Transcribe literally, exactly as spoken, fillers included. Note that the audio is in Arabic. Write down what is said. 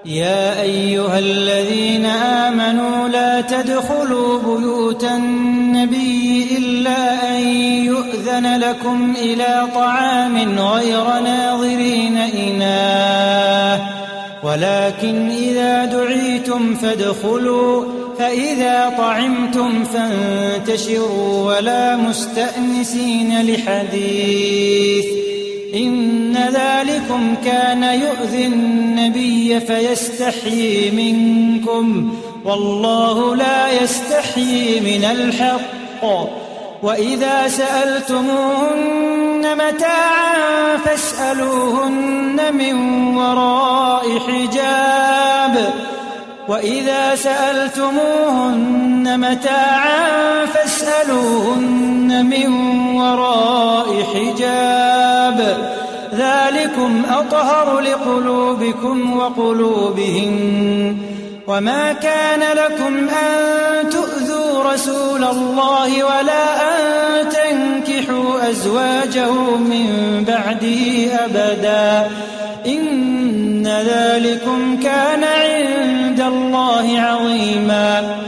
يا أيها الذين آمنوا لا تدخلوا بيوت النبي إلا أن يؤذن لكم إلى طعام غير ناظرين إناه ولكن إذا دعيتم فادخلوا فإذا طعمتم فانتشروا ولا مستأنسين لحديث إن ذلكم كان يؤذي النبي فيستحيي منكم والله لا يستحيي من الحق وإذا سألتموهن متاعا فاسألوهن من وراء حجاب وإذا سألتموهن متاعا فاسألوهن من وراء حجاب ذلكم أطهر لقلوبكم وقلوبهن وما كان لكم أن تؤذوا رسول الله ولا أن تنكحوا أزواجه من بعده أبدا إن ذلكم كان عند الله عظيما